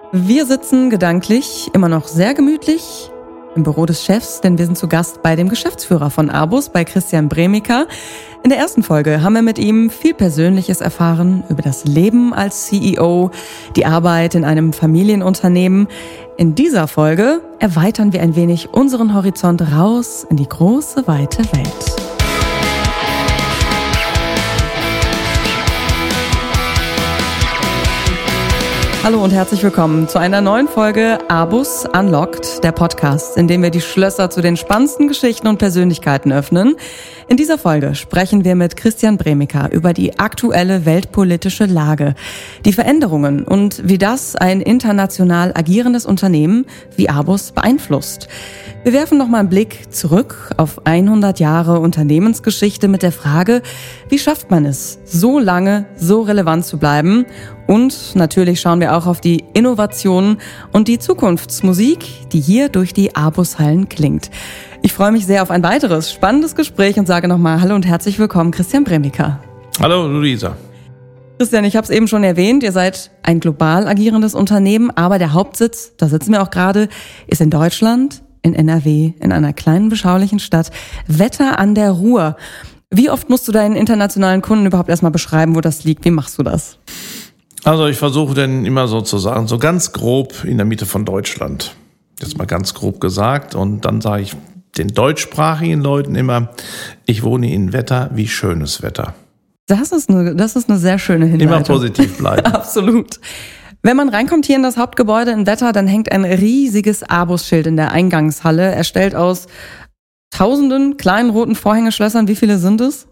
Wir sitzen gedanklich immer noch sehr gemütlich im Büro des Chefs, denn wir sind zu Gast bei dem Geschäftsführer von ABUS, bei Christian Bremiker. In der ersten Folge haben wir mit ihm viel Persönliches erfahren über das Leben als CEO, die Arbeit in einem Familienunternehmen. In dieser Folge erweitern wir ein wenig unseren Horizont raus in die große, weite Welt. Hallo und herzlich willkommen zu einer neuen Folge ABUS Unlocked, der Podcast, in dem wir die Schlösser zu den spannendsten Geschichten und Persönlichkeiten öffnen. In dieser Folge sprechen wir mit Christian Bremiker über die aktuelle weltpolitische Lage, die Veränderungen und wie das ein international agierendes Unternehmen wie ABUS beeinflusst. Wir werfen nochmal einen Blick zurück auf 100 Jahre Unternehmensgeschichte mit der Frage, wie schafft man es, so lange so relevant zu bleiben? Und natürlich schauen wir auch auf die Innovationen und die Zukunftsmusik, die hier durch die ABUS-Hallen klingt. Ich freue mich sehr auf ein weiteres spannendes Gespräch und sage nochmal Hallo und herzlich willkommen, Christian Bremiker. Hallo, Luisa. Christian, ich habe es eben schon erwähnt, ihr seid ein global agierendes Unternehmen, aber der Hauptsitz, da sitzen wir auch gerade, ist in Deutschland, in NRW, in einer kleinen, beschaulichen Stadt, Wetter an der Ruhr. Wie oft musst du deinen internationalen Kunden überhaupt erstmal beschreiben, wo das liegt? Wie machst du das? Also ich versuche dann immer so zu sagen, so ganz grob in der Mitte von Deutschland. Jetzt mal ganz grob gesagt. Und dann sage ich den deutschsprachigen Leuten immer, ich wohne in Wetter wie schönes Wetter. Das ist eine sehr schöne Hinleitung. Immer positiv bleiben. Absolut. Wenn man reinkommt hier in das Hauptgebäude in Wetter, dann hängt ein riesiges ABUS-Schild in der Eingangshalle, erstellt aus tausenden kleinen roten Vorhängeschlössern. Wie viele sind es?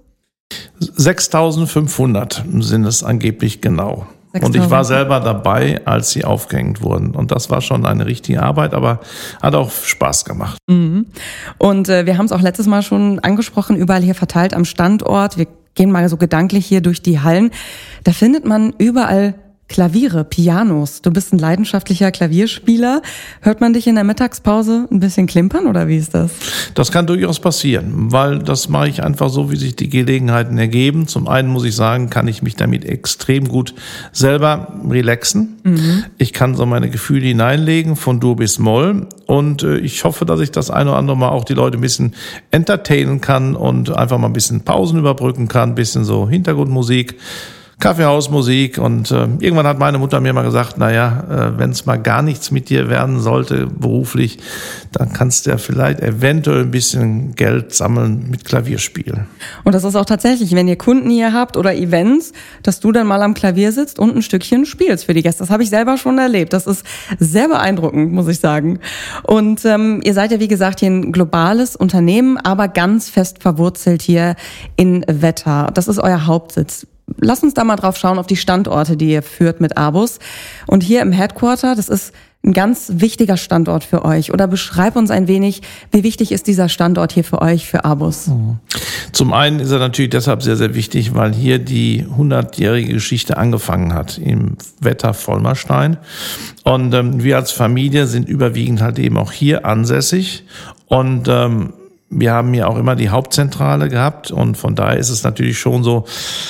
6.500 sind es angeblich genau. 6.000. Und ich war selber dabei, als sie aufgehängt wurden. Und das war schon eine richtige Arbeit, aber hat auch Spaß gemacht. Mhm. Und wir haben es auch letztes Mal schon angesprochen, überall hier verteilt am Standort. Wir gehen mal so gedanklich hier durch die Hallen. Da findet man überall Klaviere, Pianos. Du bist ein leidenschaftlicher Klavierspieler. Hört man dich in der Mittagspause ein bisschen klimpern oder wie ist das? Das kann durchaus passieren, weil das mache ich einfach so, wie sich die Gelegenheiten ergeben. Zum einen muss ich sagen, kann ich mich damit extrem gut selber relaxen. Mhm. Ich kann so meine Gefühle hineinlegen von Dur bis Moll und ich hoffe, dass ich das ein oder andere Mal auch die Leute ein bisschen entertainen kann und einfach mal ein bisschen Pausen überbrücken kann, ein bisschen so Hintergrundmusik. Kaffeehausmusik und irgendwann hat meine Mutter mir mal gesagt, wenn es mal gar nichts mit dir werden sollte beruflich, dann kannst du ja vielleicht eventuell ein bisschen Geld sammeln mit Klavierspielen. Und das ist auch tatsächlich, wenn ihr Kunden hier habt oder Events, dass du dann mal am Klavier sitzt und ein Stückchen spielst für die Gäste. Das habe ich selber schon erlebt. Das ist sehr beeindruckend, muss ich sagen. Und ihr seid ja, wie gesagt, hier ein globales Unternehmen, aber ganz fest verwurzelt hier in Wetter. Das ist euer Hauptsitz. Lass uns da mal drauf schauen, auf die Standorte, die ihr führt mit ABUS. Und hier im Headquarter, das ist ein ganz wichtiger Standort für euch. Oder beschreib uns ein wenig, wie wichtig ist dieser Standort hier für euch, für ABUS? Zum einen ist er natürlich deshalb sehr, sehr wichtig, weil hier die 100-jährige Geschichte angefangen hat, im Wetter Vollmerstein. Und wir als Familie sind überwiegend halt eben auch hier ansässig. Und wir haben hier auch immer die Hauptzentrale gehabt und von daher ist es natürlich schon so,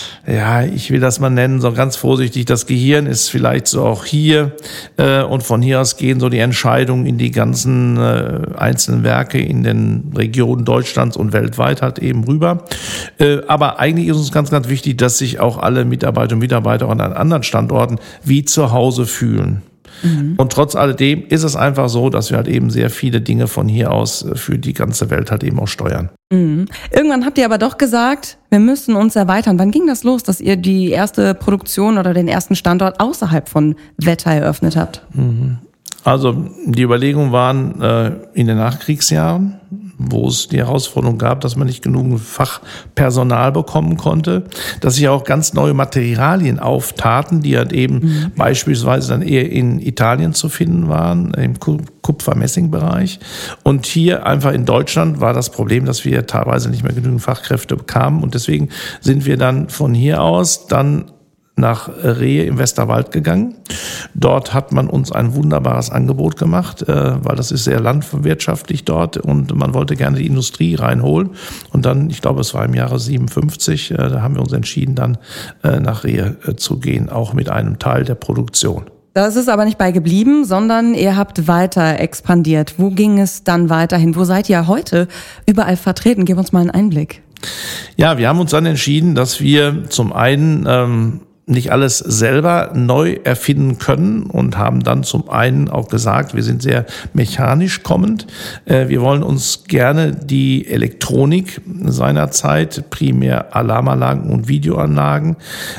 ich will das mal nennen, so ganz vorsichtig, das Gehirn ist vielleicht so auch hier und von hier aus gehen so die Entscheidungen in die ganzen einzelnen Werke in den Regionen Deutschlands und weltweit halt eben rüber. Aber eigentlich ist uns ganz, ganz wichtig, dass sich auch alle Mitarbeiter und Mitarbeiter an anderen Standorten wie zu Hause fühlen. Mhm. Und trotz alledem ist es einfach so, dass wir halt eben sehr viele Dinge von hier aus für die ganze Welt halt eben auch steuern. Mhm. Irgendwann habt ihr aber doch gesagt, wir müssen uns erweitern. Wann ging das los, dass ihr die erste Produktion oder den ersten Standort außerhalb von Wetter eröffnet habt? Mhm. Also die Überlegungen waren in den Nachkriegsjahren, wo es die Herausforderung gab, dass man nicht genug Fachpersonal bekommen konnte, dass sich auch ganz neue Materialien auftaten, die halt eben beispielsweise dann eher in Italien zu finden waren, im Kupfer-Messing-Bereich. Und hier einfach in Deutschland war das Problem, dass wir teilweise nicht mehr genügend Fachkräfte bekamen und deswegen sind wir dann von hier aus dann nach Rehe im Westerwald gegangen. Dort hat man uns ein wunderbares Angebot gemacht, weil das ist sehr landwirtschaftlich dort und man wollte gerne die Industrie reinholen. Und dann, ich glaube, es war im Jahre 57, da haben wir uns entschieden, dann nach Rehe zu gehen, auch mit einem Teil der Produktion. Das ist aber nicht bei geblieben, sondern ihr habt weiter expandiert. Wo ging es dann weiterhin? Wo seid ihr heute überall vertreten? Gib uns mal einen Einblick. Ja, wir haben uns dann entschieden, dass wir zum einen nicht alles selber neu erfinden können und haben dann zum einen auch gesagt, wir sind sehr mechanisch kommend. Wir wollen uns gerne die Elektronik seinerzeit, primär Alarmanlagen und Videoanlagen,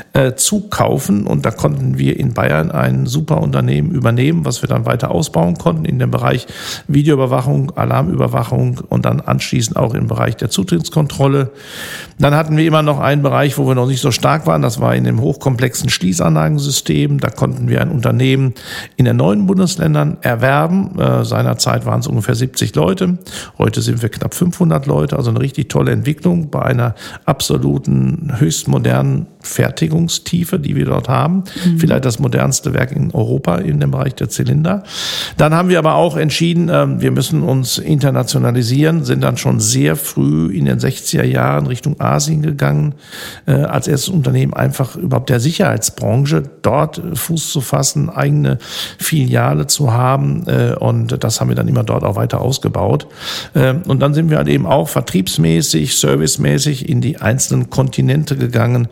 zukaufen. Und da konnten wir in Bayern ein super Unternehmen übernehmen, was wir dann weiter ausbauen konnten in dem Bereich Videoüberwachung, Alarmüberwachung und dann anschließend auch im Bereich der Zutrittskontrolle. Dann hatten wir immer noch einen Bereich, wo wir noch nicht so stark waren. Das war in dem komplexen Schließanlagensystem. Da konnten wir ein Unternehmen in den 9 Bundesländern erwerben. Seinerzeit waren es ungefähr 70 Leute. Heute sind wir knapp 500 Leute. Also eine richtig tolle Entwicklung bei einer absoluten, höchst modernen Fertigungstiefe, die wir dort haben. Vielleicht das modernste Werk in Europa in dem Bereich der Zylinder. Dann haben wir aber auch entschieden, wir müssen uns internationalisieren, sind dann schon sehr früh in den 60er Jahren Richtung Asien gegangen, als erstes Unternehmen einfach überhaupt der Sicherheitsbranche dort Fuß zu fassen, eigene Filiale zu haben, und das haben wir dann immer dort auch weiter ausgebaut. Und dann sind wir halt eben auch vertriebsmäßig, servicemäßig in die einzelnen Kontinente gegangen,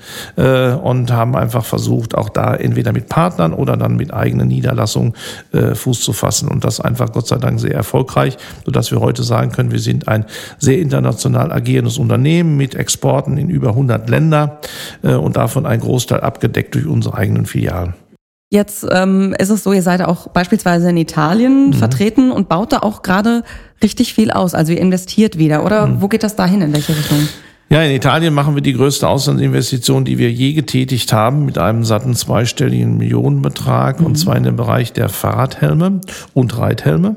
und haben einfach versucht, auch da entweder mit Partnern oder dann mit eigenen Niederlassungen Fuß zu fassen. Und das einfach Gott sei Dank sehr erfolgreich, sodass wir heute sagen können, wir sind ein sehr international agierendes Unternehmen mit Exporten in über 100 Länder und davon ein Großteil abgedeckt durch unsere eigenen Filialen. Jetzt ist es so, ihr seid auch beispielsweise in Italien vertreten und baut da auch gerade richtig viel aus. Also ihr investiert wieder, oder wo geht das dahin, in welche Richtung? Ja, in Italien machen wir die größte Auslandsinvestition, die wir je getätigt haben, mit einem satten zweistelligen Millionenbetrag, und zwar in dem Bereich der Fahrradhelme und Reithelme.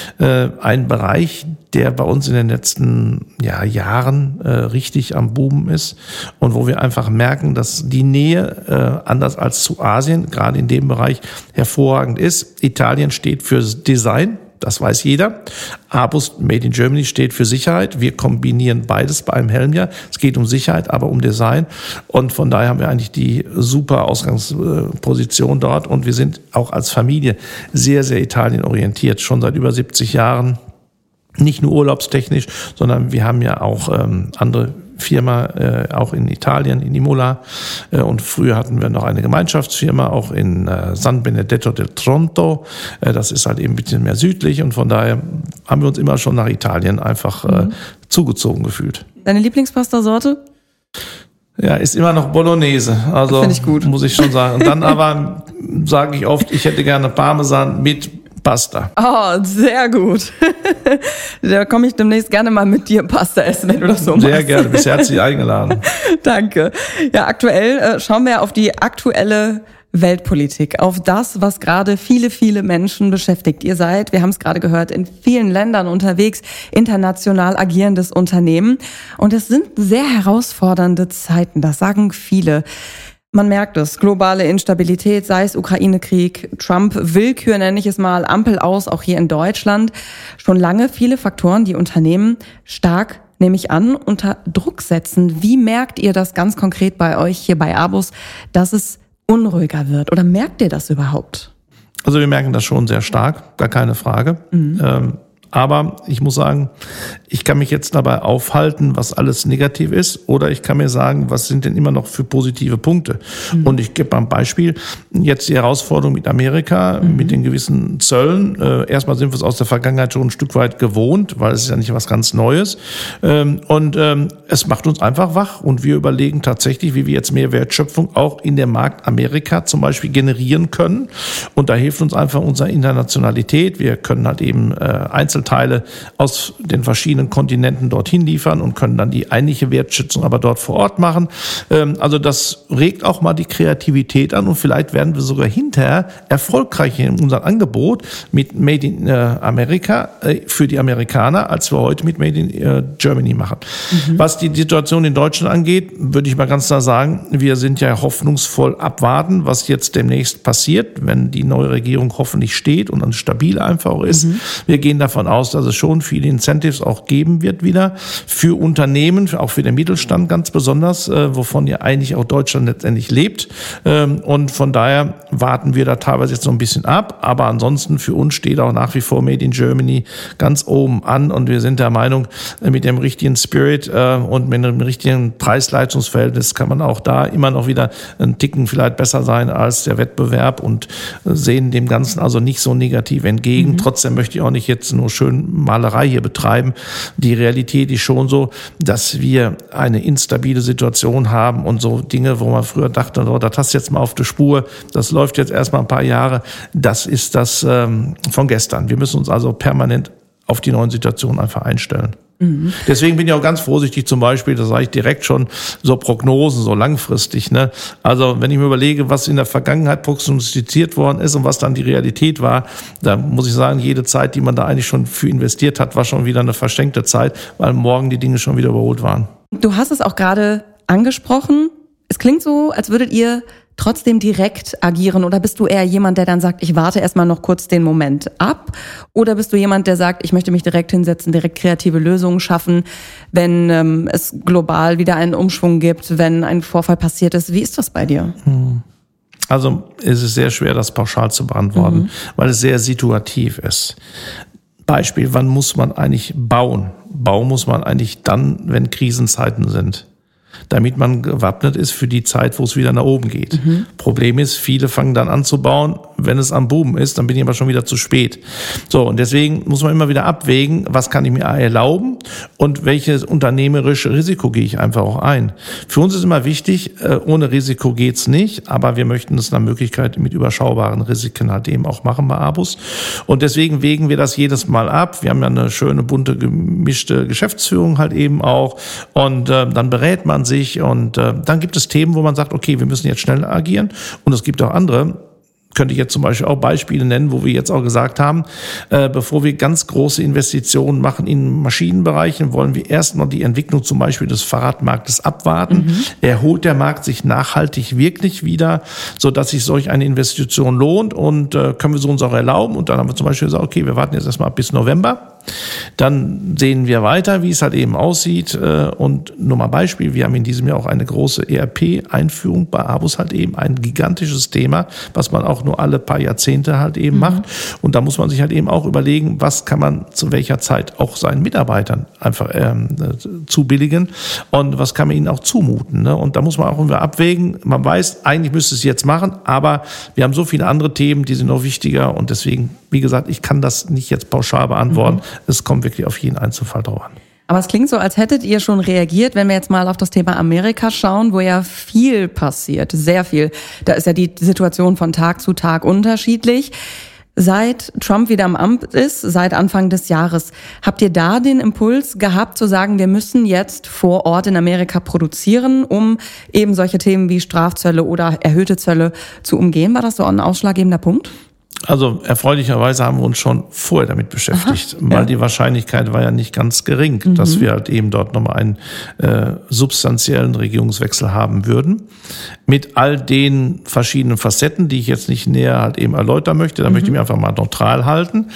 Ein Bereich, der bei uns in den letzten Jahren richtig am Boomen ist und wo wir einfach merken, dass die Nähe, anders als zu Asien, gerade in dem Bereich hervorragend ist. Italien steht für Design. Das weiß jeder. ABUS Made in Germany steht für Sicherheit. Wir kombinieren beides bei einem Helm ja. Es geht um Sicherheit, aber um Design. Und von daher haben wir eigentlich die super Ausgangsposition dort. Und wir sind auch als Familie sehr, sehr italienorientiert. Schon seit über 70 Jahren. Nicht nur urlaubstechnisch, sondern wir haben ja auch andere Firma, auch in Italien, in Imola. Und früher hatten wir noch eine Gemeinschaftsfirma, auch in San Benedetto del Tronto. Das ist halt eben ein bisschen mehr südlich. Und von daher haben wir uns immer schon nach Italien einfach zugezogen gefühlt. Deine Lieblingspasta-Sorte? Ja, ist immer noch Bolognese. Also finde ich gut, muss ich schon sagen. Und dann aber sage ich oft, ich hätte gerne Parmesan mit Pasta. Oh, sehr gut. Da komme ich demnächst gerne mal mit dir Pasta essen, wenn du das so machst. Sehr gerne, bist herzlich eingeladen. Danke. Ja, aktuell schauen wir auf die aktuelle Weltpolitik, auf das, was gerade viele, viele Menschen beschäftigt. Ihr seid, wir haben es gerade gehört, in vielen Ländern unterwegs, international agierendes Unternehmen. Und es sind sehr herausfordernde Zeiten, das sagen viele. Man merkt es, globale Instabilität, sei es Ukraine-Krieg, Trump, Willkür nenne ich es mal, Ampel aus, auch hier in Deutschland. Schon lange viele Faktoren, die Unternehmen stark, nehme ich an, unter Druck setzen. Wie merkt ihr das ganz konkret bei euch hier bei ABUS, dass es unruhiger wird? Oder merkt ihr das überhaupt? Also wir merken das schon sehr stark, gar keine Frage. Aber ich muss sagen, ich kann mich jetzt dabei aufhalten, was alles negativ ist, oder ich kann mir sagen, was sind denn immer noch für positive Punkte. Und ich gebe mal ein Beispiel. Jetzt die Herausforderung mit Amerika, mit den gewissen Zöllen. Erstmal sind wir es aus der Vergangenheit schon ein Stück weit gewohnt, weil es ist ja nicht was ganz Neues. Und es macht uns einfach wach. Und wir überlegen tatsächlich, wie wir jetzt mehr Wertschöpfung auch in dem Markt Amerika zum Beispiel generieren können. Und da hilft uns einfach unsere Internationalität. Wir können halt eben Einzelteile aus den verschiedenen Kontinenten dorthin liefern und können dann die eigentliche Wertschöpfung aber dort vor Ort machen. Also das regt auch mal die Kreativität an, und vielleicht werden wir sogar hinterher erfolgreicher in unserem Angebot mit Made in America für die Amerikaner, als wir heute mit Made in Germany machen. Was die Situation in Deutschland angeht, würde ich mal ganz klar sagen, wir sind ja hoffnungsvoll abwarten, was jetzt demnächst passiert, wenn die neue Regierung hoffentlich steht und dann stabil einfach ist. Wir gehen davon davon aus, dass es schon viele Incentives auch geben wird wieder für Unternehmen, auch für den Mittelstand ganz besonders, wovon ja eigentlich auch Deutschland letztendlich lebt. Und von daher warten wir da teilweise jetzt noch ein bisschen ab. Aber ansonsten für uns steht auch nach wie vor Made in Germany ganz oben an. Und wir sind der Meinung, mit dem richtigen Spirit und mit einem richtigen Preis-Leistungs-Verhältnis kann man auch da immer noch wieder einen Ticken vielleicht besser sein als der Wettbewerb und sehen dem Ganzen also nicht so negativ entgegen. Trotzdem möchte ich auch nicht jetzt nur schön Malerei hier betreiben. Die Realität ist schon so, dass wir eine instabile Situation haben und so Dinge, wo man früher dachte, oh, das hast du jetzt mal auf der Spur, das läuft jetzt erstmal ein paar Jahre, das ist das von gestern. Wir müssen uns also permanent auf die neuen Situationen einfach einstellen. Deswegen bin ich auch ganz vorsichtig zum Beispiel, das sage ich direkt schon, so Prognosen, so langfristig. Ne? Also wenn ich mir überlege, was in der Vergangenheit prognostiziert worden ist und was dann die Realität war, da muss ich sagen, jede Zeit, die man da eigentlich schon für investiert hat, war schon wieder eine verschenkte Zeit, weil morgen die Dinge schon wieder überholt waren. Du hast es auch gerade angesprochen. Es klingt so, als würdet ihr trotzdem direkt agieren, oder bist du eher jemand, der dann sagt, ich warte erstmal noch kurz den Moment ab, oder bist du jemand, der sagt, ich möchte mich direkt hinsetzen, direkt kreative Lösungen schaffen, wenn es global wieder einen Umschwung gibt, wenn ein Vorfall passiert ist? Wie ist das bei dir? Also es ist sehr schwer, das pauschal zu beantworten, weil es sehr situativ ist. Beispiel, wann muss man eigentlich bauen? Bauen muss man eigentlich dann, wenn Krisenzeiten sind, damit man gewappnet ist für die Zeit, wo es wieder nach oben geht. Problem ist, viele fangen dann an zu bauen, wenn es am Boom ist, dann bin ich aber schon wieder zu spät. So, und deswegen muss man immer wieder abwägen, was kann ich mir erlauben und welches unternehmerische Risiko gehe ich einfach auch ein. Für uns ist immer wichtig, ohne Risiko geht's nicht, aber wir möchten es nach Möglichkeit mit überschaubaren Risiken halt eben auch machen bei Abus. Und deswegen wägen wir das jedes Mal ab. Wir haben ja eine schöne, bunte, gemischte Geschäftsführung halt eben auch und dann berät man sich und dann gibt es Themen, wo man sagt, okay, wir müssen jetzt schnell agieren und es gibt auch andere, könnte ich jetzt zum Beispiel auch Beispiele nennen, wo wir jetzt auch gesagt haben, bevor wir ganz große Investitionen machen in Maschinenbereichen, wollen wir erstmal die Entwicklung zum Beispiel des Fahrradmarktes abwarten. Erholt der Markt sich nachhaltig wirklich wieder, sodass sich solch eine Investition lohnt und können wir so uns auch erlauben. Und dann haben wir zum Beispiel gesagt, okay, wir warten jetzt erstmal bis November. Dann sehen wir weiter, wie es halt eben aussieht. Und nur mal Beispiel, wir haben in diesem Jahr auch eine große ERP-Einführung bei Abus halt eben, ein gigantisches Thema, was man auch nur alle paar Jahrzehnte halt eben macht. Und da muss man sich halt eben auch überlegen, was kann man zu welcher Zeit auch seinen Mitarbeitern einfach zubilligen und was kann man ihnen auch zumuten. Ne? Und da muss man auch immer abwägen. Man weiß, eigentlich müsste es jetzt machen, aber wir haben so viele andere Themen, die sind noch wichtiger. Und deswegen, wie gesagt, ich kann das nicht jetzt pauschal beantworten. Es kommt wirklich auf jeden Einzelfall drauf an. Aber es klingt so, als hättet ihr schon reagiert, wenn wir jetzt mal auf das Thema Amerika schauen, wo ja viel passiert, sehr viel. Da ist ja die Situation von Tag zu Tag unterschiedlich. Seit Trump wieder am Amt ist, seit Anfang des Jahres, habt ihr da den Impuls gehabt zu sagen, wir müssen jetzt vor Ort in Amerika produzieren, um eben solche Themen wie Strafzölle oder erhöhte Zölle zu umgehen? War das so ein ausschlaggebender Punkt? Also erfreulicherweise haben wir uns schon vorher damit beschäftigt, weil die Wahrscheinlichkeit war ja nicht ganz gering, dass wir halt eben dort nochmal einen substanziellen Regierungswechsel haben würden. Mit all den verschiedenen Facetten, die ich jetzt nicht näher halt eben erläutern möchte, da möchte ich mich einfach mal neutral halten.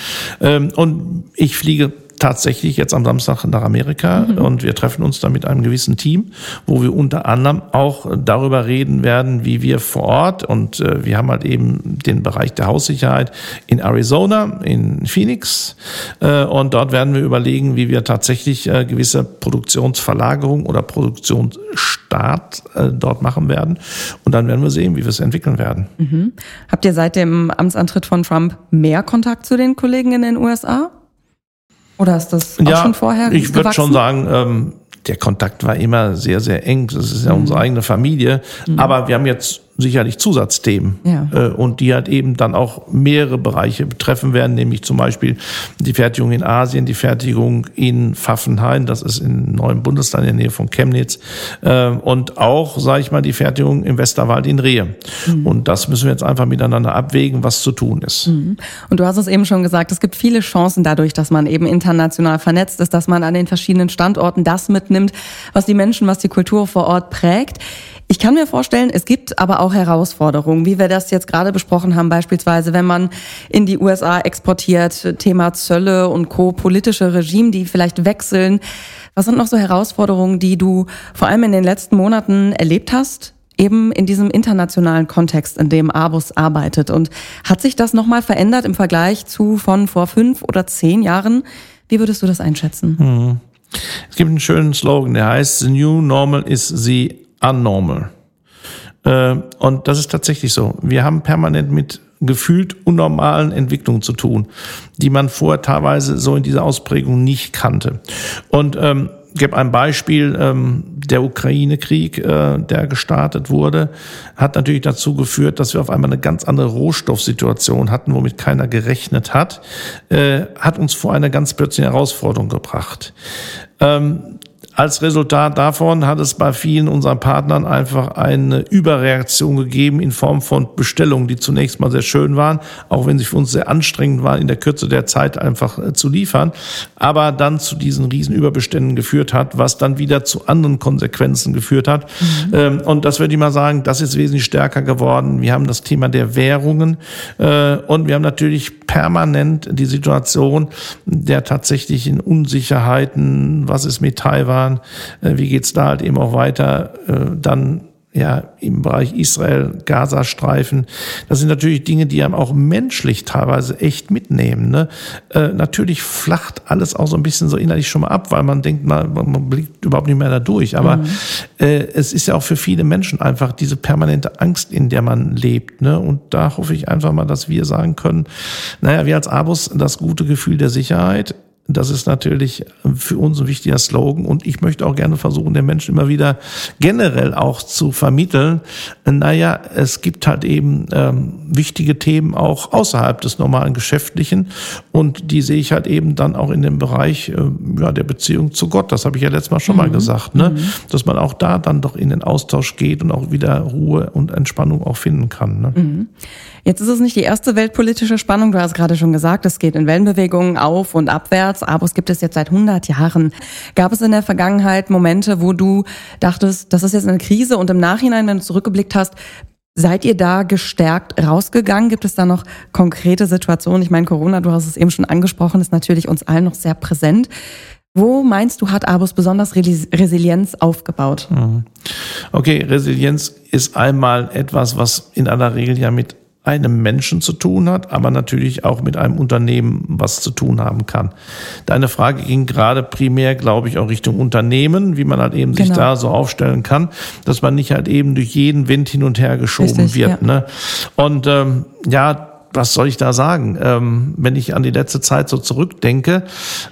Und ich fliege tatsächlich jetzt am Samstag nach Amerika und wir treffen uns da mit einem gewissen Team, wo wir unter anderem auch darüber reden werden, wie wir vor Ort und wir haben halt eben den Bereich der Haussicherheit in Arizona, in Phoenix und dort werden wir überlegen, wie wir tatsächlich gewisse Produktionsverlagerung oder Produktionsstart dort machen werden und dann werden wir sehen, wie wir es entwickeln werden. Habt ihr seit dem Amtsantritt von Trump mehr Kontakt zu den Kollegen in den USA? Oder ist das auch schon vorher gewachsen? Ich würde schon sagen, der Kontakt war immer sehr, sehr eng. Das ist ja unsere eigene Familie. Aber wir haben jetzt sicherlich Zusatzthemen und die halt eben dann auch mehrere Bereiche betreffen werden, nämlich zum Beispiel die Fertigung in Asien, die Fertigung in Pfaffenhain, das ist in neuen Bundesland in der Nähe von Chemnitz und auch, sage ich mal, die Fertigung im Westerwald in Rehe. Und das müssen wir jetzt einfach miteinander abwägen, was zu tun ist. Und du hast es eben schon gesagt, es gibt viele Chancen dadurch, dass man eben international vernetzt ist, dass man an den verschiedenen Standorten das mitnimmt, was die Menschen, was die Kultur vor Ort prägt. Ich kann mir vorstellen, es gibt aber auch Herausforderungen, wie wir das jetzt gerade besprochen haben, beispielsweise wenn man in die USA exportiert, Thema Zölle und Co., politische Regime, die vielleicht wechseln. Was sind noch so Herausforderungen, die du vor allem in den letzten Monaten erlebt hast, eben in diesem internationalen Kontext, in dem ABUS arbeitet? Und hat sich das nochmal verändert im Vergleich zu von vor 5 oder 10 Jahren? Wie würdest du das einschätzen? Es gibt einen schönen Slogan, der heißt, "The new normal is the unnormal." Und das ist tatsächlich so. Wir haben permanent mit gefühlt unnormalen Entwicklungen zu tun, die man vorher teilweise so in dieser Ausprägung nicht kannte. Und ich gebe ein Beispiel, der Ukraine-Krieg, der gestartet wurde, hat natürlich dazu geführt, dass wir auf einmal eine ganz andere Rohstoffsituation hatten, womit keiner gerechnet hat, hat uns vor eine ganz plötzliche Herausforderung gebracht. Als Resultat davon hat es bei vielen unserer Partnern einfach eine Überreaktion gegeben in Form von Bestellungen, die zunächst mal sehr schön waren, auch wenn sie für uns sehr anstrengend waren, in der Kürze der Zeit einfach zu liefern, aber dann zu diesen riesen Überbeständen geführt hat, was dann wieder zu anderen Konsequenzen geführt hat. Und das würde ich mal sagen, das ist wesentlich stärker geworden. Wir haben das Thema der Währungen und wir haben natürlich permanent die Situation der tatsächlichen Unsicherheiten, was ist mit Taiwan, wie geht's da halt eben auch weiter, dann ja im Bereich Israel, Gazastreifen. Das sind natürlich Dinge, die einem auch menschlich teilweise echt mitnehmen. Ne? Natürlich flacht alles auch so ein bisschen so innerlich schon mal ab, weil man denkt, man blickt überhaupt nicht mehr da durch. Aber es ist ja auch für viele Menschen einfach diese permanente Angst, in der man lebt. Ne? Und da hoffe ich einfach mal, dass wir sagen können, naja, wir als ABUS, das gute Gefühl der Sicherheit, das ist natürlich für uns ein wichtiger Slogan und ich möchte auch gerne versuchen, den Menschen immer wieder generell auch zu vermitteln, naja, es gibt halt eben wichtige Themen auch außerhalb des normalen Geschäftlichen und die sehe ich halt eben dann auch in dem Bereich der Beziehung zu Gott. Das habe ich ja letztes Mal schon mal gesagt, ne? Dass man auch da dann doch in den Austausch geht und auch wieder Ruhe und Entspannung auch finden kann. Ne? Jetzt ist es nicht die erste weltpolitische Spannung. Du hast gerade schon gesagt, es geht in Wellenbewegungen auf und abwärts. ABUS gibt es jetzt seit 100 Jahren. Gab es in der Vergangenheit Momente, wo du dachtest, das ist jetzt eine Krise und im Nachhinein, wenn du zurückgeblickt hast, seid ihr da gestärkt rausgegangen? Gibt es da noch konkrete Situationen? Ich meine, Corona, du hast es eben schon angesprochen, ist natürlich uns allen noch sehr präsent. Wo meinst du, hat ABUS besonders Resilienz aufgebaut? Okay, Resilienz ist einmal etwas, was in aller Regel ja mit einem Menschen zu tun hat, aber natürlich auch mit einem Unternehmen, was zu tun haben kann. Deine Frage ging gerade primär, glaube ich, auch Richtung Unternehmen, wie man halt eben sich da so aufstellen kann, dass man nicht halt eben durch jeden Wind hin und her geschoben wird. Ja. Ne? Und was soll ich da sagen? Wenn ich an die letzte Zeit so zurückdenke,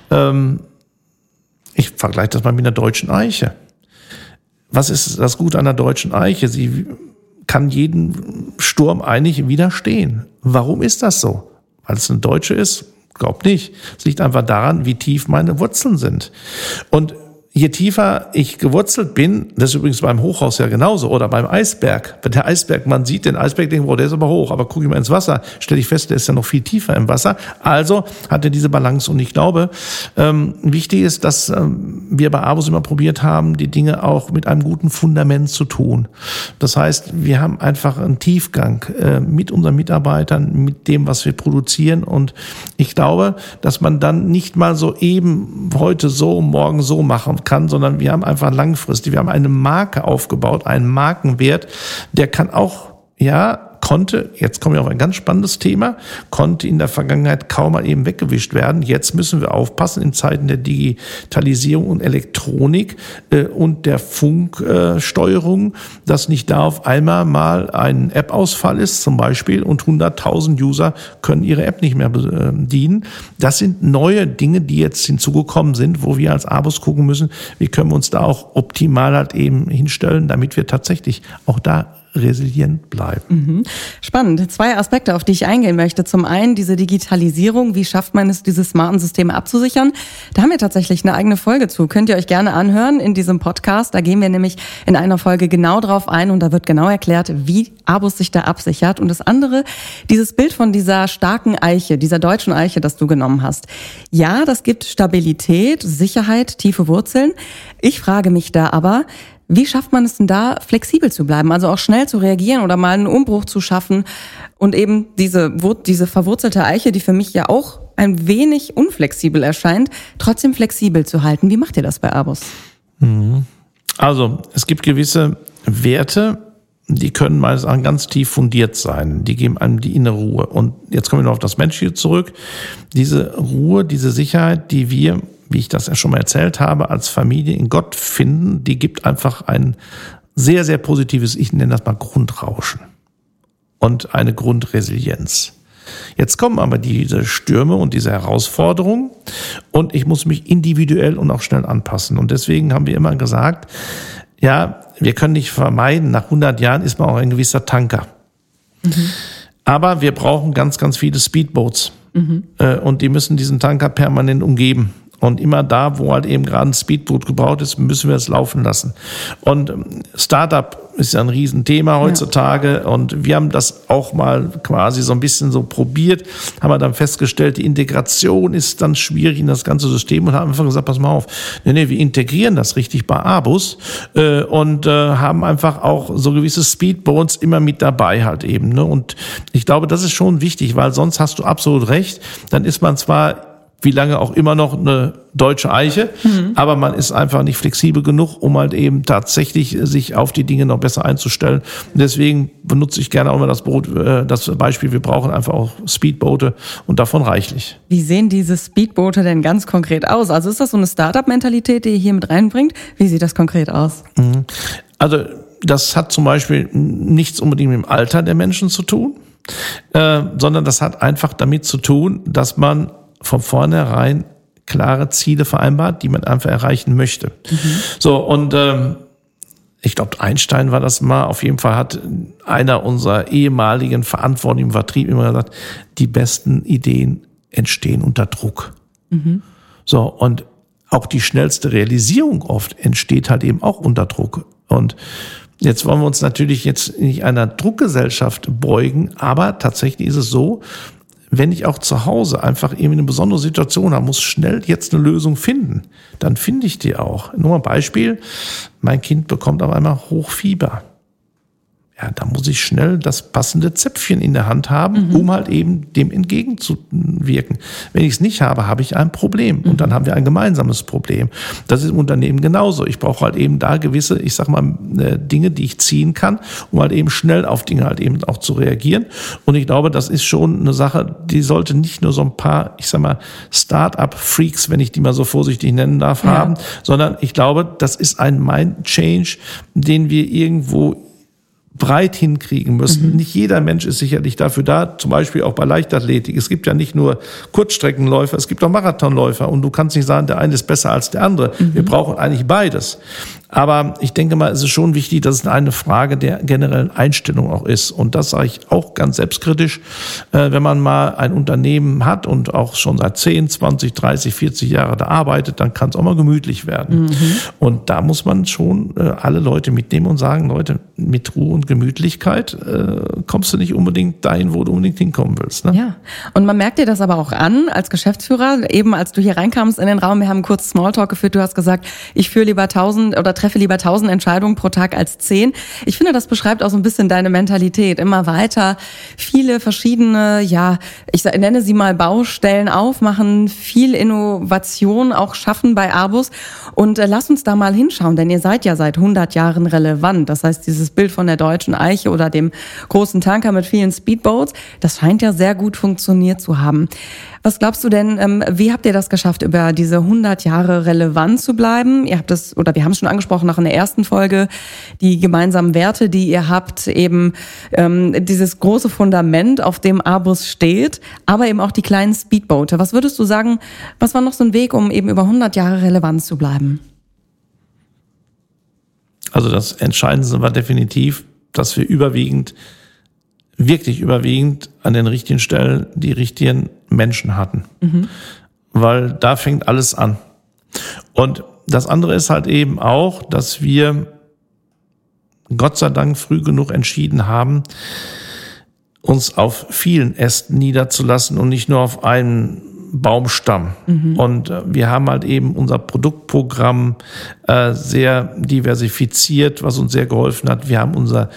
ich vergleiche das mal mit einer deutschen Eiche. Was ist das Gute an der deutschen Eiche? Sie kann jeden Sturm eigentlich widerstehen. Warum ist das so? Weil es eine deutsche ist? Glaub nicht. Es liegt einfach daran, wie tief meine Wurzeln sind. Und je tiefer ich gewurzelt bin, das ist übrigens beim Hochhaus ja genauso, oder beim Eisberg. Wenn der Eisberg, man sieht den Eisberg, denkt, der ist aber hoch, aber gucke ich mal ins Wasser, stelle ich fest, der ist ja noch viel tiefer im Wasser. Also hat er diese Balance und ich glaube, wichtig ist, dass wir bei ABUS immer probiert haben, die Dinge auch mit einem guten Fundament zu tun. Das heißt, wir haben einfach einen Tiefgang mit unseren Mitarbeitern, mit dem, was wir produzieren und ich glaube, dass man dann nicht mal so eben heute so, morgen so machen kann, sondern wir haben einfach langfristig, wir haben eine Marke aufgebaut, einen Markenwert, der kann auch, konnte, jetzt kommen wir auf ein ganz spannendes Thema, konnte in der Vergangenheit kaum mal eben weggewischt werden. Jetzt müssen wir aufpassen in Zeiten der Digitalisierung und Elektronik und der Funksteuerung, dass nicht da auf einmal mal ein App-Ausfall ist zum Beispiel und 100.000 User können ihre App nicht mehr bedienen. Das sind neue Dinge, die jetzt hinzugekommen sind, wo wir als ABUS gucken müssen, wie können wir uns da auch optimal halt eben hinstellen, damit wir tatsächlich auch da resilient bleiben. Spannend. 2 Aspekte, auf die ich eingehen möchte. Zum einen diese Digitalisierung. Wie schafft man es, diese smarten Systeme abzusichern? Da haben wir tatsächlich eine eigene Folge zu. Könnt ihr euch gerne anhören in diesem Podcast. Da gehen wir nämlich in einer Folge genau drauf ein und da wird genau erklärt, wie ABUS sich da absichert. Und das andere, dieses Bild von dieser starken Eiche, dieser deutschen Eiche, das du genommen hast. Ja, das gibt Stabilität, Sicherheit, tiefe Wurzeln. Ich frage mich da aber, Wie schafft man es denn da, flexibel zu bleiben, also auch schnell zu reagieren oder mal einen Umbruch zu schaffen und eben diese verwurzelte Eiche, die für mich ja auch ein wenig unflexibel erscheint, trotzdem flexibel zu halten? Wie macht ihr das bei ABUS? Also, es gibt gewisse Werte, die können meines Erachtens ganz tief fundiert sein. Die geben einem die innere Ruhe. Und jetzt kommen wir noch auf das Menschliche zurück. Diese Ruhe, diese Sicherheit, die wir, wie ich das ja schon mal erzählt habe, als Familie in Gott finden, die gibt einfach ein sehr, sehr positives, ich nenne das mal Grundrauschen und eine Grundresilienz. Jetzt kommen aber diese Stürme und diese Herausforderungen und ich muss mich individuell und auch schnell anpassen. Und deswegen haben wir immer gesagt, ja, wir können nicht vermeiden, nach 100 Jahren ist man auch ein gewisser Tanker. Aber wir brauchen ganz, ganz viele Speedboats. Und die müssen diesen Tanker permanent umgeben. Und immer da, wo halt eben gerade ein Speedboot gebaut ist, müssen wir es laufen lassen. Und Startup ist ja ein Riesenthema heutzutage. Ja. Und wir haben das auch mal quasi so ein bisschen so probiert, haben wir dann festgestellt, die Integration ist dann schwierig in das ganze System und haben einfach gesagt, pass mal auf, nee, wir integrieren das richtig bei ABUS und haben einfach auch so gewisse Speedboats immer mit dabei halt eben. Ne? Und ich glaube, das ist schon wichtig, weil sonst hast du absolut recht, dann ist man zwar wie lange auch immer noch eine deutsche Eiche, aber man ist einfach nicht flexibel genug, um halt eben tatsächlich sich auf die Dinge noch besser einzustellen. Und deswegen benutze ich gerne auch immer das Beispiel, wir brauchen einfach auch Speedboote und davon reichlich. Wie sehen diese Speedboote denn ganz konkret aus? Also ist das so eine Startup-Mentalität, die ihr hier mit reinbringt? Wie sieht das konkret aus? Also das hat zum Beispiel nichts unbedingt mit dem Alter der Menschen zu tun, sondern das hat einfach damit zu tun, dass man von vornherein klare Ziele vereinbart, die man einfach erreichen möchte. So, und ich glaube, Einstein war das mal, auf jeden Fall hat einer unserer ehemaligen Verantwortlichen im Vertrieb immer gesagt, die besten Ideen entstehen unter Druck. So, und auch die schnellste Realisierung oft entsteht halt eben auch unter Druck. Und jetzt wollen wir uns natürlich jetzt nicht einer Druckgesellschaft beugen, aber tatsächlich ist es so, wenn ich auch zu Hause einfach eben eine besondere Situation habe, muss schnell jetzt eine Lösung finden, dann finde ich die auch. Nur mal ein Beispiel, mein Kind bekommt auf einmal Hochfieber. Ja, da muss ich schnell das passende Zäpfchen in der Hand haben, um halt eben dem entgegenzuwirken. Wenn ich es nicht habe, habe ich ein Problem. Und dann haben wir ein gemeinsames Problem. Das ist im Unternehmen genauso. Ich brauche halt eben da gewisse, ich sag mal, Dinge, die ich ziehen kann, um halt eben schnell auf Dinge halt eben auch zu reagieren. Und ich glaube, das ist schon eine Sache, die sollte nicht nur so ein paar, ich sag mal, Start-up-Freaks, wenn ich die mal so vorsichtig nennen darf, haben, sondern ich glaube, das ist ein Mind-Change, den wir irgendwo breit hinkriegen müssen. Nicht jeder Mensch ist sicherlich dafür da, zum Beispiel auch bei Leichtathletik. Es gibt ja nicht nur Kurzstreckenläufer, es gibt auch Marathonläufer und du kannst nicht sagen, der eine ist besser als der andere. Wir brauchen eigentlich beides. Aber ich denke mal, es ist schon wichtig, dass es eine Frage der generellen Einstellung auch ist. Und das sage ich auch ganz selbstkritisch. Wenn man mal ein Unternehmen hat und auch schon seit 10, 20, 30, 40 Jahren da arbeitet, dann kann es auch mal gemütlich werden. Und da muss man schon alle Leute mitnehmen und sagen, Leute, mit Ruhe und Gemütlichkeit kommst du nicht unbedingt dahin, wo du unbedingt hinkommen willst. Ne? Ja, und man merkt dir das aber auch an als Geschäftsführer. Eben als du hier reinkamst in den Raum, wir haben kurz Smalltalk geführt, du hast gesagt, ich führe lieber 1000 oder treffe lieber 1000 Entscheidungen pro Tag als 10. Ich finde, das beschreibt auch so ein bisschen deine Mentalität. Immer weiter, viele verschiedene, ich nenne sie mal Baustellen aufmachen, viel Innovation auch schaffen bei ABUS. Und lass uns da mal hinschauen, denn ihr seid ja seit 100 Jahren relevant. Das heißt, dieses Bild von der deutschen Eiche oder dem großen Tanker mit vielen Speedboats, das scheint ja sehr gut funktioniert zu haben. Was glaubst du denn, wie habt ihr das geschafft, über diese 100 Jahre relevant zu bleiben? Wir haben es schon angesprochen, noch in der ersten Folge, die gemeinsamen Werte, die ihr habt, eben dieses große Fundament, auf dem ABUS steht, aber eben auch die kleinen Speedboote. Was würdest du sagen, was war noch so ein Weg, um eben über 100 Jahre relevant zu bleiben? Also das Entscheidendste war definitiv, dass wir wirklich überwiegend an den richtigen Stellen die richtigen Menschen hatten. Weil da fängt alles an. Und das andere ist halt eben auch, dass wir Gott sei Dank früh genug entschieden haben, uns auf vielen Ästen niederzulassen und nicht nur auf einem Baumstamm. Und wir haben halt eben unser Produktprogramm sehr diversifiziert, was uns sehr geholfen hat. Wir haben unser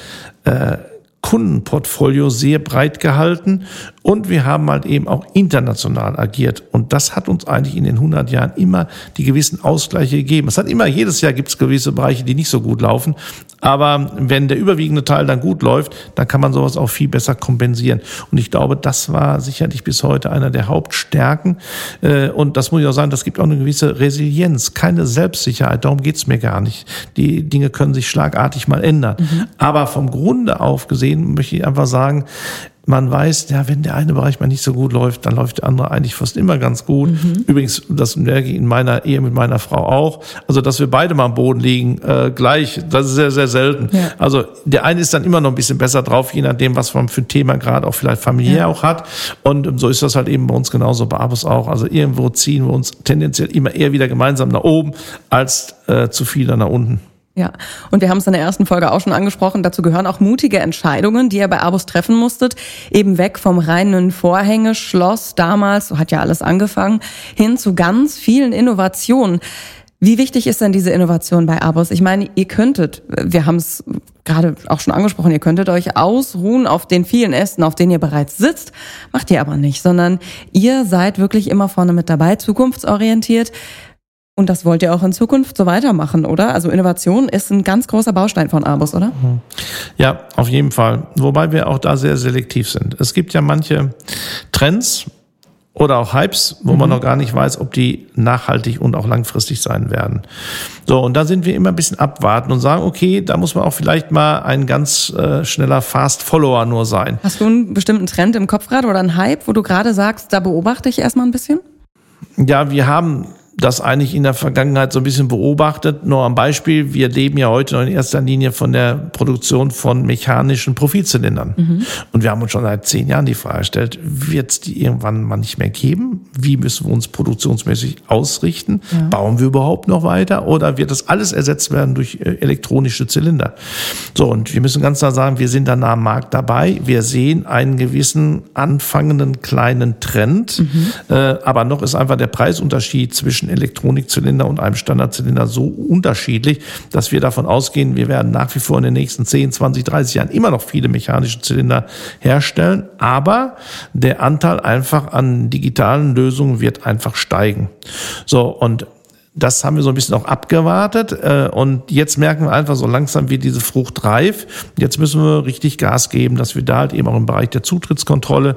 Kundenportfolio sehr breit gehalten und wir haben halt eben auch international agiert. Und das hat uns eigentlich in den 100 Jahren immer die gewissen Ausgleiche gegeben. Es hat immer, jedes Jahr gibt es gewisse Bereiche, die nicht so gut laufen. Aber wenn der überwiegende Teil dann gut läuft, dann kann man sowas auch viel besser kompensieren. Und ich glaube, das war sicherlich bis heute einer der Hauptstärken. Und das muss ich auch sagen, das gibt auch eine gewisse Resilienz, keine Selbstsicherheit. Darum geht's mir gar nicht. Die Dinge können sich schlagartig mal ändern. Aber vom Grunde auf gesehen möchte ich einfach sagen, man weiß, ja, wenn der eine Bereich mal nicht so gut läuft, dann läuft der andere eigentlich fast immer ganz gut. Übrigens, das merke ich in meiner Ehe mit meiner Frau auch. Also, dass wir beide mal am Boden liegen, gleich, das ist sehr, sehr selten. Ja. Also, der eine ist dann immer noch ein bisschen besser drauf, je nachdem, was man für ein Thema gerade auch vielleicht familiär auch hat. Und so ist das halt eben bei uns genauso, bei Abos auch. Also, irgendwo ziehen wir uns tendenziell immer eher wieder gemeinsam nach oben, als zu viel nach unten. Ja, und wir haben es in der ersten Folge auch schon angesprochen, dazu gehören auch mutige Entscheidungen, die ihr bei Abus treffen musstet, eben weg vom reinen Vorhängeschloss damals, so hat ja alles angefangen, hin zu ganz vielen Innovationen. Wie wichtig ist denn diese Innovation bei Abus? Ich meine, ihr könntet, wir haben es gerade auch schon angesprochen, ihr könntet euch ausruhen auf den vielen Ästen, auf denen ihr bereits sitzt, macht ihr aber nicht, sondern ihr seid wirklich immer vorne mit dabei, zukunftsorientiert. Und das wollt ihr auch in Zukunft so weitermachen, oder? Also Innovation ist ein ganz großer Baustein von Abus, oder? Ja, auf jeden Fall. Wobei wir auch da sehr selektiv sind. Es gibt ja manche Trends oder auch Hypes, wo man noch gar nicht weiß, ob die nachhaltig und auch langfristig sein werden. So, und da sind wir immer ein bisschen abwarten und sagen, okay, da muss man auch vielleicht mal ein ganz schneller Fast-Follower nur sein. Hast du einen bestimmten Trend im Kopf gerade oder einen Hype, wo du gerade sagst, da beobachte ich erstmal ein bisschen? Ja, wir haben das eigentlich in der Vergangenheit so ein bisschen beobachtet. Nur am Beispiel, wir leben ja heute noch in erster Linie von der Produktion von mechanischen Profilzylindern. Und wir haben uns schon seit 10 Jahren die Frage gestellt, wird es die irgendwann mal nicht mehr geben? Wie müssen wir uns produktionsmäßig ausrichten? Ja. Bauen wir überhaupt noch weiter? Oder wird das alles ersetzt werden durch elektronische Zylinder? So, und wir müssen ganz klar sagen, wir sind da nah am Markt dabei. Wir sehen einen gewissen anfangenden kleinen Trend. Aber noch ist einfach der Preisunterschied zwischen Elektronikzylinder und einem Standardzylinder so unterschiedlich, dass wir davon ausgehen, wir werden nach wie vor in den nächsten 10, 20, 30 Jahren immer noch viele mechanische Zylinder herstellen, aber der Anteil einfach an digitalen Lösungen wird einfach steigen. So, und das haben wir so ein bisschen auch abgewartet und jetzt merken wir einfach so langsam, wie diese Frucht reif. Jetzt müssen wir richtig Gas geben, dass wir da halt eben auch im Bereich der Zutrittskontrolle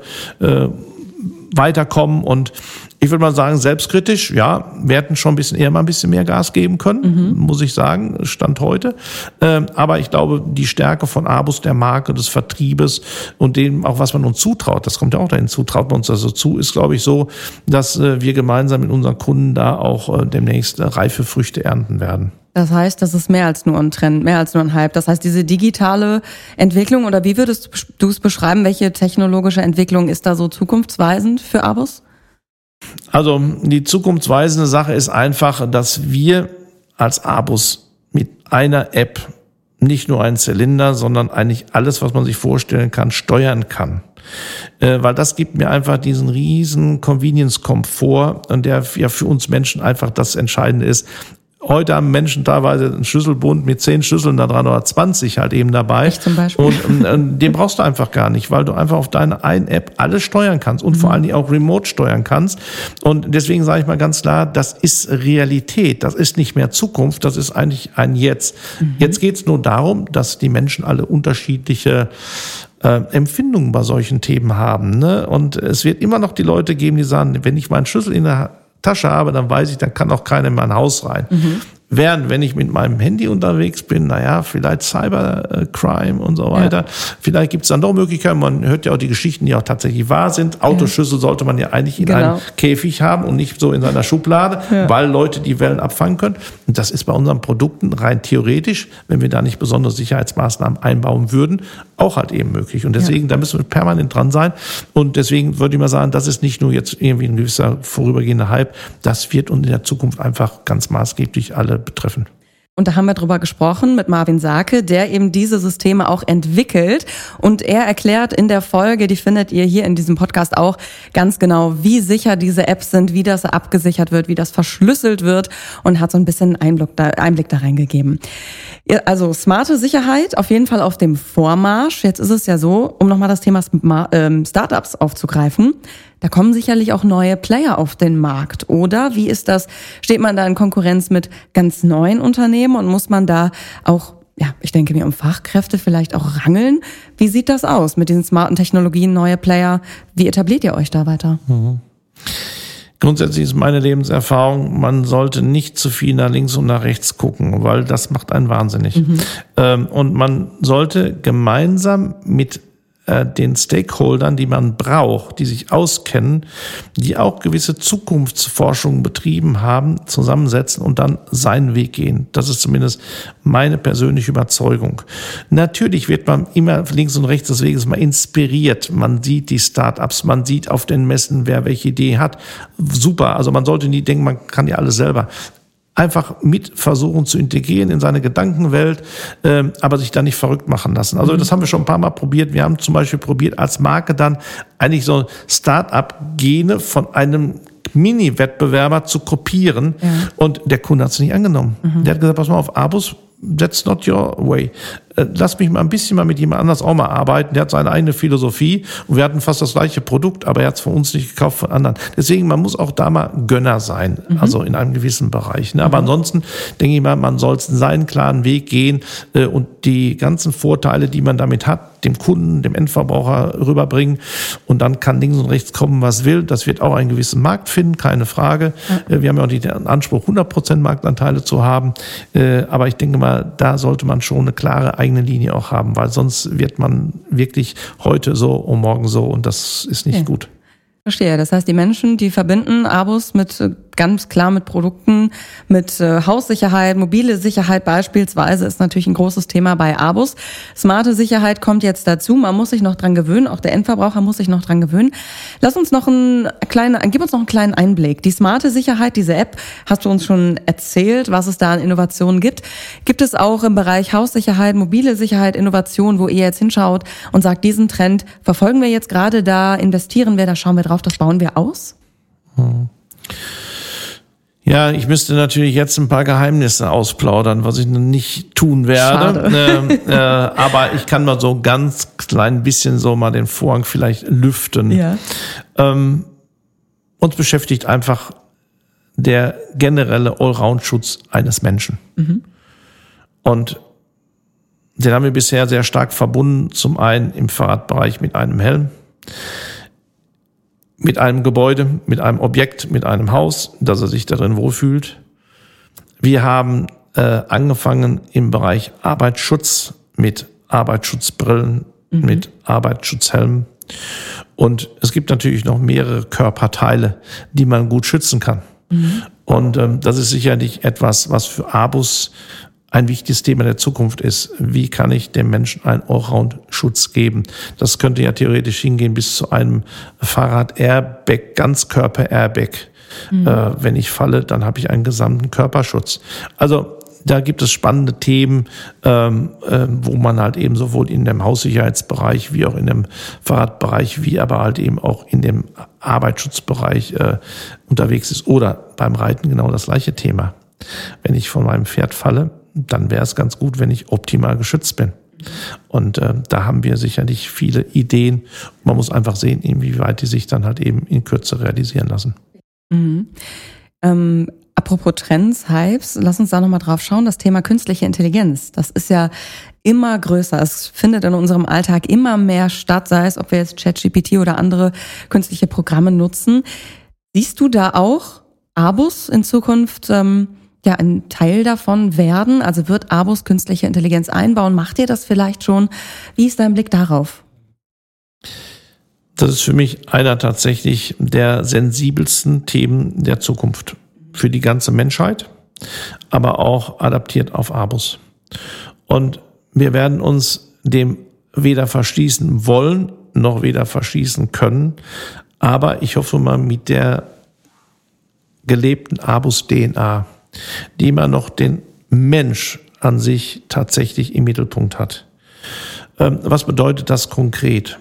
weiterkommen und ich würde mal sagen, selbstkritisch, ja, wir hätten schon mal ein bisschen mehr Gas geben können, muss ich sagen, Stand heute. Aber ich glaube, die Stärke von Abus, der Marke, des Vertriebes und dem auch, was man uns zutraut, das kommt ja auch dahin zu, traut man uns also zu, ist, glaube ich, so, dass wir gemeinsam mit unseren Kunden da auch demnächst reife Früchte ernten werden. Das heißt, das ist mehr als nur ein Trend, mehr als nur ein Hype. Das heißt, diese digitale Entwicklung, oder wie würdest du es beschreiben, welche technologische Entwicklung ist da so zukunftsweisend für Abus? Also die zukunftsweisende Sache ist einfach, dass wir als Abus mit einer App nicht nur einen Zylinder, sondern eigentlich alles, was man sich vorstellen kann, steuern kann. Weil das gibt mir einfach diesen riesen Convenience-Komfort, und der ja für uns Menschen einfach das Entscheidende ist. Heute haben Menschen teilweise einen Schlüsselbund mit 10 Schlüsseln da dran oder 20 halt eben dabei. Ich zum Beispiel. Und den brauchst du einfach gar nicht, weil du einfach auf deine einen App alles steuern kannst und vor allen Dingen auch remote steuern kannst. Und deswegen sage ich mal ganz klar, das ist Realität. Das ist nicht mehr Zukunft, das ist eigentlich ein Jetzt. Jetzt geht es nur darum, dass die Menschen alle unterschiedliche Empfindungen bei solchen Themen haben. Ne? Und es wird immer noch die Leute geben, die sagen, wenn ich meinen Schlüssel in der Tasche habe, dann weiß ich, dann kann auch keiner in mein Haus rein. Während, wenn ich mit meinem Handy unterwegs bin, naja, vielleicht Cybercrime und so weiter, vielleicht gibt es dann doch Möglichkeiten, man hört ja auch die Geschichten, die auch tatsächlich wahr sind. Autoschlüssel sollte man ja eigentlich in einem Käfig haben und nicht so in seiner Schublade, weil Leute die Wellen abfangen können. Und das ist bei unseren Produkten rein theoretisch, wenn wir da nicht besondere Sicherheitsmaßnahmen einbauen würden, auch halt eben möglich. Und deswegen, da müssen wir permanent dran sein. Und deswegen würde ich mal sagen, das ist nicht nur jetzt irgendwie ein gewisser vorübergehender Hype, das wird uns in der Zukunft einfach ganz maßgeblich alle betreffen. Und da haben wir drüber gesprochen mit Marvin Sake, der eben diese Systeme auch entwickelt. Und er erklärt in der Folge, die findet ihr hier in diesem Podcast auch, ganz genau, wie sicher diese Apps sind, wie das abgesichert wird, wie das verschlüsselt wird und hat so ein bisschen Einblick da reingegeben. Also smarte Sicherheit auf jeden Fall auf dem Vormarsch. Jetzt ist es ja so, um nochmal das Thema Startups aufzugreifen, da kommen sicherlich auch neue Player auf den Markt, oder? Wie ist das? Steht man da in Konkurrenz mit ganz neuen Unternehmen und muss man da auch, ich denke mir, um Fachkräfte vielleicht auch rangeln? Wie sieht das aus mit diesen smarten Technologien, neue Player? Wie etabliert ihr euch da weiter? Grundsätzlich ist meine Lebenserfahrung, man sollte nicht zu viel nach links und nach rechts gucken, weil das macht einen wahnsinnig. Und man sollte gemeinsam mit den Stakeholdern, die man braucht, die sich auskennen, die auch gewisse Zukunftsforschung betrieben haben, zusammensetzen und dann seinen Weg gehen. Das ist zumindest meine persönliche Überzeugung. Natürlich wird man immer links und rechts des Weges mal inspiriert. Man sieht die Start-ups, man sieht auf den Messen, wer welche Idee hat. Super, also man sollte nie denken, man kann ja alles selber. Einfach mit versuchen zu integrieren in seine Gedankenwelt, aber sich da nicht verrückt machen lassen. Also das haben wir schon ein paar Mal probiert. Wir haben zum Beispiel probiert, als Marke dann eigentlich so Start-up-Gene von einem Mini-Wettbewerber zu kopieren. Und der Kunde hat es nicht angenommen. Der hat gesagt, pass mal auf, Abus, that's not your way. Lass mich mal ein bisschen mit jemand anders auch mal arbeiten. Der hat seine eigene Philosophie und wir hatten fast das gleiche Produkt, aber er hat es von uns nicht gekauft, von anderen. Deswegen, man muss auch da mal Gönner sein, also in einem gewissen Bereich. Ne? Aber ansonsten denke ich mal, man soll seinen klaren Weg gehen und die ganzen Vorteile, die man damit hat, dem Kunden, dem Endverbraucher rüberbringen. Und dann kann links und rechts kommen, was will. Das wird auch einen gewissen Markt finden, keine Frage. Wir haben ja auch nicht den Anspruch, 100% Marktanteile zu haben. Aber ich denke mal, da sollte man schon eine klare eigene Linie auch haben, weil sonst wird man wirklich heute so und morgen so und das ist nicht gut. Verstehe. Das heißt, die Menschen, die verbinden Abus ganz klar mit Produkten, mit Haussicherheit, mobile Sicherheit beispielsweise ist natürlich ein großes Thema bei Abus. Smarte Sicherheit kommt jetzt dazu. Man muss sich noch dran gewöhnen. Auch der Endverbraucher muss sich noch dran gewöhnen. Gib uns noch einen kleinen Einblick. Die smarte Sicherheit, diese App, hast du uns schon erzählt, was es da an Innovationen gibt. Gibt es auch im Bereich Haussicherheit, mobile Sicherheit, Innovationen, wo ihr jetzt hinschaut und sagt, diesen Trend verfolgen wir jetzt gerade, da investieren wir, da schauen wir drauf, das bauen wir aus? Ja, ich müsste natürlich jetzt ein paar Geheimnisse ausplaudern, was ich nicht tun werde. Aber ich kann mal so ganz klein bisschen so mal den Vorhang vielleicht lüften. Ja. Uns beschäftigt einfach der generelle Allround-Schutz eines Menschen. Und den haben wir bisher sehr stark verbunden. Zum einen im Fahrradbereich mit einem Helm, mit einem Gebäude, mit einem Objekt, mit einem Haus, dass er sich darin wohlfühlt. Wir haben angefangen im Bereich Arbeitsschutz mit Arbeitsschutzbrillen, mit Arbeitsschutzhelmen. Und es gibt natürlich noch mehrere Körperteile, die man gut schützen kann. Und das ist sicherlich etwas, was für Abus ein wichtiges Thema der Zukunft ist. Wie kann ich dem Menschen einen Allround-Schutz geben? Das könnte ja theoretisch hingehen bis zu einem Fahrrad-Airbag, Ganzkörper-Airbag. Wenn ich falle, dann habe ich einen gesamten Körperschutz. Also da gibt es spannende Themen, wo man halt eben sowohl in dem Haussicherheitsbereich wie auch in dem Fahrradbereich, wie aber halt eben auch in dem Arbeitsschutzbereich unterwegs ist. Oder beim Reiten genau das gleiche Thema. Wenn ich von meinem Pferd falle, dann wäre es ganz gut, wenn ich optimal geschützt bin. Und da haben wir sicherlich viele Ideen. Man muss einfach sehen, inwieweit die sich dann halt eben in Kürze realisieren lassen. Apropos Trends, Hypes, lass uns da nochmal drauf schauen. Das Thema künstliche Intelligenz, das ist ja immer größer. Es findet in unserem Alltag immer mehr statt, sei es, ob wir jetzt ChatGPT oder andere künstliche Programme nutzen. Siehst du da auch Abus in Zukunft ein Teil davon werden? Also wird Abus künstliche Intelligenz einbauen? Macht ihr das vielleicht schon? Wie ist dein Blick darauf? Das ist für mich einer tatsächlich der sensibelsten Themen der Zukunft. Für die ganze Menschheit, aber auch adaptiert auf Abus. Und wir werden uns dem weder verschließen wollen, noch weder verschließen können. Aber ich hoffe mal mit der gelebten Abus-DNA, die immer noch den Mensch an sich tatsächlich im Mittelpunkt hat. Was bedeutet das konkret?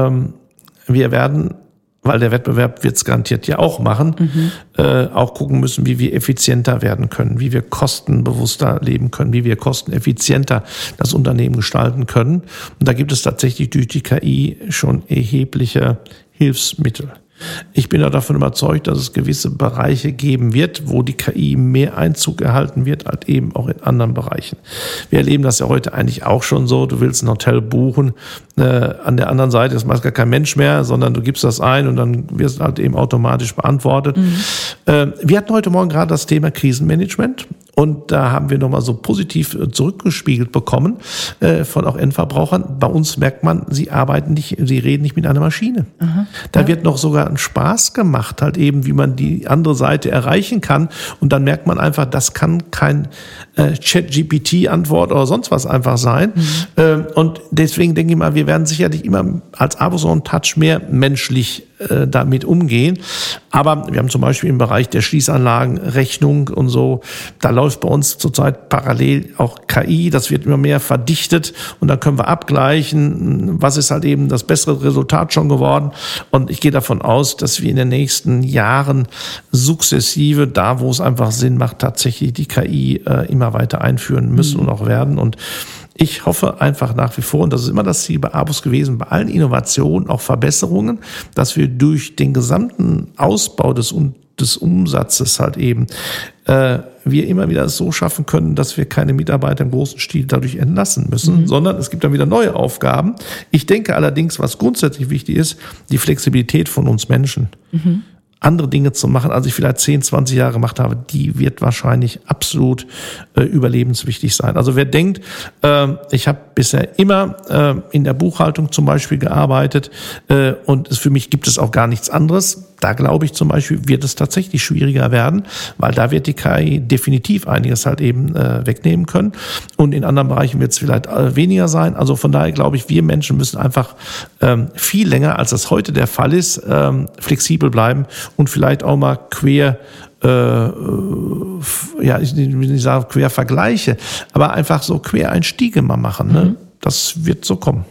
Wir werden, weil der Wettbewerb wird es garantiert ja auch machen, auch gucken müssen, wie wir effizienter werden können, wie wir kostenbewusster leben können, wie wir kosteneffizienter das Unternehmen gestalten können. Und da gibt es tatsächlich durch die KI schon erhebliche Hilfsmittel. Ich bin ja davon überzeugt, dass es gewisse Bereiche geben wird, wo die KI mehr Einzug erhalten wird, als eben auch in anderen Bereichen. Wir erleben das ja heute eigentlich auch schon so. Du willst ein Hotel buchen, an der anderen Seite ist meist gar kein Mensch mehr, sondern du gibst das ein und dann wird es halt eben automatisch beantwortet. Wir hatten heute Morgen gerade das Thema Krisenmanagement. Und da haben wir nochmal so positiv zurückgespiegelt bekommen von auch Endverbrauchern. Bei uns merkt man, sie reden nicht mit einer Maschine. Aha, da wird noch sogar ein Spaß gemacht, halt eben, wie man die andere Seite erreichen kann. Und dann merkt man einfach, das kann kein Chat-GPT-Antwort oder sonst was einfach sein. Und deswegen denke ich mal, wir werden sicherlich immer als Abus und Touch mehr menschlich damit umgehen. Aber wir haben zum Beispiel im Bereich der Schließanlagen Rechnung und so, da läuft bei uns zurzeit parallel auch KI, das wird immer mehr verdichtet und dann können wir abgleichen, was ist halt eben das bessere Resultat schon geworden. Und ich gehe davon aus, dass wir in den nächsten Jahren sukzessive, da wo es einfach Sinn macht, tatsächlich die KI immer weiter einführen müssen und auch werden. Und ich hoffe einfach nach wie vor, und das ist immer das Ziel bei Abus gewesen, bei allen Innovationen, auch Verbesserungen, dass wir durch den gesamten Ausbau des Umsatzes halt eben wir immer wieder es so schaffen können, dass wir keine Mitarbeiter im großen Stil dadurch entlassen müssen, sondern es gibt dann wieder neue Aufgaben. Ich denke allerdings, was grundsätzlich wichtig ist, die Flexibilität von uns Menschen. Andere Dinge zu machen, als ich vielleicht 10, 20 Jahre gemacht habe, die wird wahrscheinlich absolut überlebenswichtig sein. Also wer denkt, ich habe bisher immer in der Buchhaltung zum Beispiel gearbeitet und für mich gibt es auch gar nichts anderes, da glaube ich zum Beispiel, wird es tatsächlich schwieriger werden, weil da wird die KI definitiv einiges halt eben wegnehmen können. Und in anderen Bereichen wird es vielleicht weniger sein. Also von daher glaube ich, wir Menschen müssen einfach viel länger, als das heute der Fall ist, flexibel bleiben und vielleicht auch mal ich will nicht sagen quer Vergleiche, aber einfach so Quereinstiege mal machen. Ne? Das wird so kommen.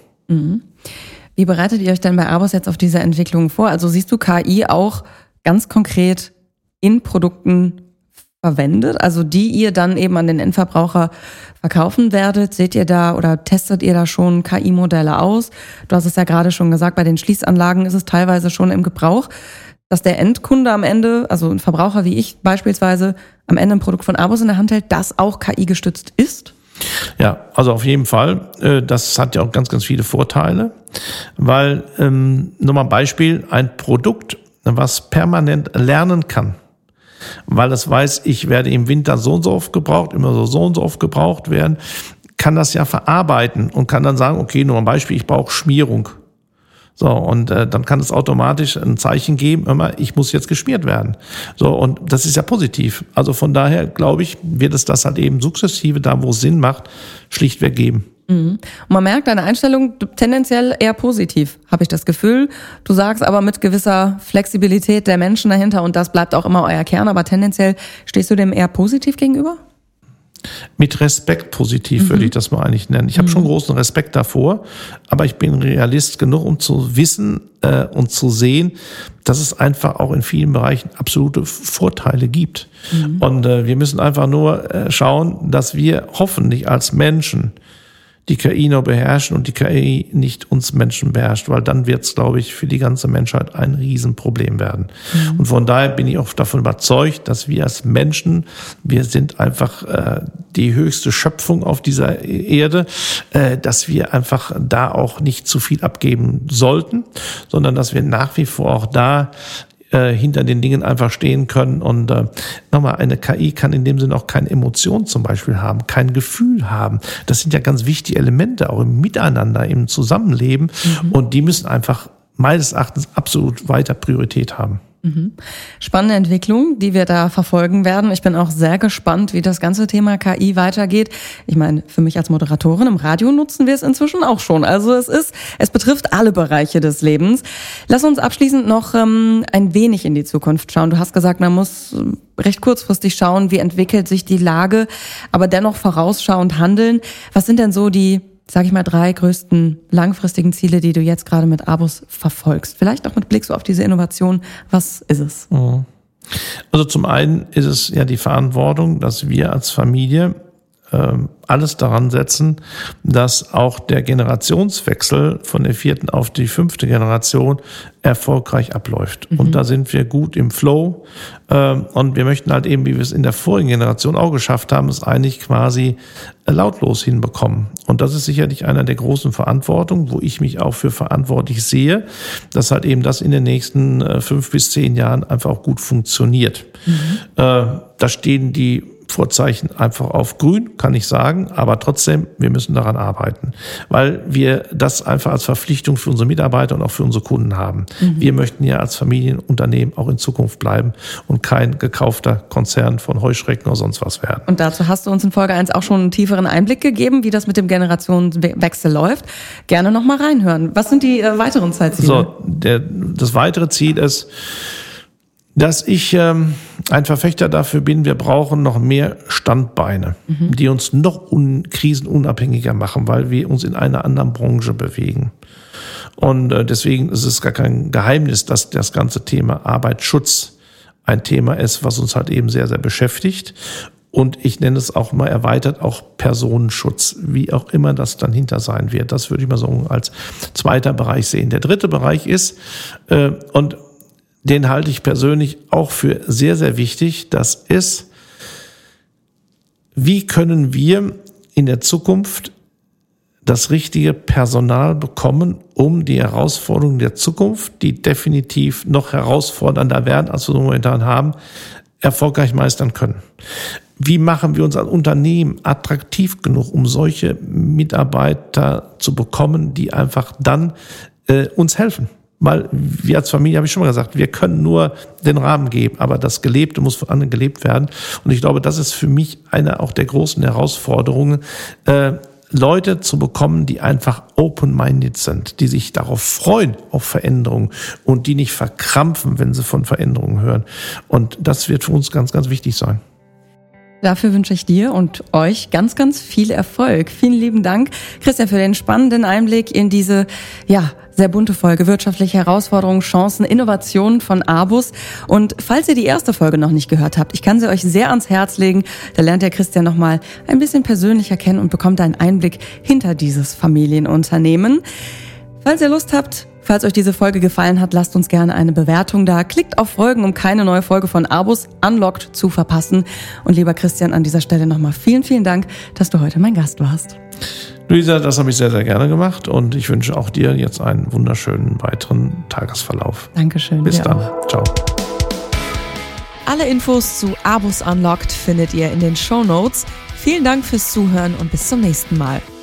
Wie bereitet ihr euch denn bei Abus jetzt auf diese Entwicklung vor? Also siehst du KI auch ganz konkret in Produkten verwendet, also die ihr dann eben an den Endverbraucher verkaufen werdet? Seht ihr da oder testet ihr da schon KI-Modelle aus? Du hast es ja gerade schon gesagt, bei den Schließanlagen ist es teilweise schon im Gebrauch, dass der Endkunde am Ende, also ein Verbraucher wie ich beispielsweise, am Ende ein Produkt von Abus in der Hand hält, das auch KI-gestützt ist? Ja, also auf jeden Fall. Das hat ja auch ganz, ganz viele Vorteile, weil, nochmal ein Beispiel, ein Produkt, was permanent lernen kann, weil es weiß, ich werde im Winter so und so oft gebraucht, immer so und so oft gebraucht werden, kann das ja verarbeiten und kann dann sagen, okay, nur ein Beispiel, ich brauche Schmierung. So, und dann kann es automatisch ein Zeichen geben, ich muss jetzt geschmiert werden. So, und das ist ja positiv. Also von daher, glaube ich, wird es das halt eben sukzessive, da wo es Sinn macht, schlichtweg geben. Und man merkt deine Einstellung tendenziell eher positiv, habe ich das Gefühl. Du sagst aber mit gewisser Flexibilität der Menschen dahinter und das bleibt auch immer euer Kern, aber tendenziell stehst du dem eher positiv gegenüber? Mit Respekt positiv würde ich das mal eigentlich nennen. Ich habe schon großen Respekt davor, aber ich bin Realist genug, um zu wissen und zu sehen, dass es einfach auch in vielen Bereichen absolute Vorteile gibt. Und wir müssen einfach nur schauen, dass wir hoffentlich als Menschen die KI noch beherrschen und die KI nicht uns Menschen beherrscht, weil dann wird es, glaube ich, für die ganze Menschheit ein Riesenproblem werden. Und von daher bin ich auch davon überzeugt, dass wir als Menschen, wir sind einfach die höchste Schöpfung auf dieser Erde, dass wir einfach da auch nicht zu viel abgeben sollten, sondern dass wir nach wie vor auch da hinter den Dingen einfach stehen können. Und nochmal, eine KI kann in dem Sinne auch keine Emotion zum Beispiel haben, kein Gefühl haben. Das sind ja ganz wichtige Elemente, auch im Miteinander, im Zusammenleben. Und die müssen einfach meines Erachtens absolut weiter Priorität haben. Spannende Entwicklung, die wir da verfolgen werden. Ich bin auch sehr gespannt, wie das ganze Thema KI weitergeht. Ich meine, für mich als Moderatorin im Radio nutzen wir es inzwischen auch schon. Also es betrifft alle Bereiche des Lebens. Lass uns abschließend noch ein wenig in die Zukunft schauen. Du hast gesagt, man muss recht kurzfristig schauen, wie entwickelt sich die Lage, aber dennoch vorausschauend handeln. Was sind denn so die, sage ich mal, 3 größten langfristigen Ziele, die du jetzt gerade mit ABUS verfolgst? Vielleicht auch mit Blick so auf diese Innovation. Was ist es? Also zum einen ist es ja die Verantwortung, dass wir als Familie alles daran setzen, dass auch der Generationswechsel von der 4. auf die 5. Generation erfolgreich abläuft. Und da sind wir gut im Flow. Und wir möchten halt eben, wie wir es in der vorigen Generation auch geschafft haben, es eigentlich quasi lautlos hinbekommen. Und das ist sicherlich einer der großen Verantwortungen, wo ich mich auch für verantwortlich sehe, dass halt eben das in den nächsten 5 bis 10 Jahren einfach auch gut funktioniert. Da stehen die Vorzeichen einfach auf grün, kann ich sagen, aber trotzdem, wir müssen daran arbeiten, weil wir das einfach als Verpflichtung für unsere Mitarbeiter und auch für unsere Kunden haben. Wir möchten ja als Familienunternehmen auch in Zukunft bleiben und kein gekaufter Konzern von Heuschrecken oder sonst was werden. Und dazu hast du uns in Folge 1 auch schon einen tieferen Einblick gegeben, wie das mit dem Generationenwechsel läuft. Gerne noch mal reinhören. Was sind die weiteren Zeitziele? So, das weitere Ziel ist, dass ich ein Verfechter dafür bin, wir brauchen noch mehr Standbeine, die uns noch krisenunabhängiger machen, weil wir uns in einer anderen Branche bewegen. Und deswegen ist es gar kein Geheimnis, dass das ganze Thema Arbeitsschutz ein Thema ist, was uns halt eben sehr, sehr beschäftigt. Und ich nenne es auch mal erweitert auch Personenschutz, wie auch immer das dann hinter sein wird. Das würde ich mal so als zweiter Bereich sehen. Der dritte Bereich ist, und den halte ich persönlich auch für sehr, sehr wichtig. Das ist, wie können wir in der Zukunft das richtige Personal bekommen, um die Herausforderungen der Zukunft, die definitiv noch herausfordernder werden, als wir momentan haben, erfolgreich meistern können. Wie machen wir uns als Unternehmen attraktiv genug, um solche Mitarbeiter zu bekommen, die einfach dann uns helfen? Weil wir als Familie, habe ich schon mal gesagt, wir können nur den Rahmen geben, aber das Gelebte muss von anderen gelebt werden. Und ich glaube, das ist für mich eine auch der großen Herausforderungen, Leute zu bekommen, die einfach open-minded sind, die sich darauf freuen, auf Veränderungen und die nicht verkrampfen, wenn sie von Veränderungen hören. Und das wird für uns ganz, ganz wichtig sein. Dafür wünsche ich dir und euch ganz, ganz viel Erfolg. Vielen lieben Dank, Christian, für den spannenden Einblick in diese, sehr bunte Folge, wirtschaftliche Herausforderungen, Chancen, Innovationen von ABUS. Und falls ihr die erste Folge noch nicht gehört habt, ich kann sie euch sehr ans Herz legen. Da lernt der Christian nochmal ein bisschen persönlicher kennen und bekommt einen Einblick hinter dieses Familienunternehmen. Falls ihr Lust habt, falls euch diese Folge gefallen hat, lasst uns gerne eine Bewertung da. Klickt auf Folgen, um keine neue Folge von ABUS Unlocked zu verpassen. Und lieber Christian, an dieser Stelle nochmal vielen, vielen Dank, dass du heute mein Gast warst. Luisa, das habe ich sehr, sehr gerne gemacht und ich wünsche auch dir jetzt einen wunderschönen weiteren Tagesverlauf. Dankeschön. Bis dann. Auch. Ciao. Alle Infos zu ABUS Unlocked findet ihr in den Shownotes. Vielen Dank fürs Zuhören und bis zum nächsten Mal.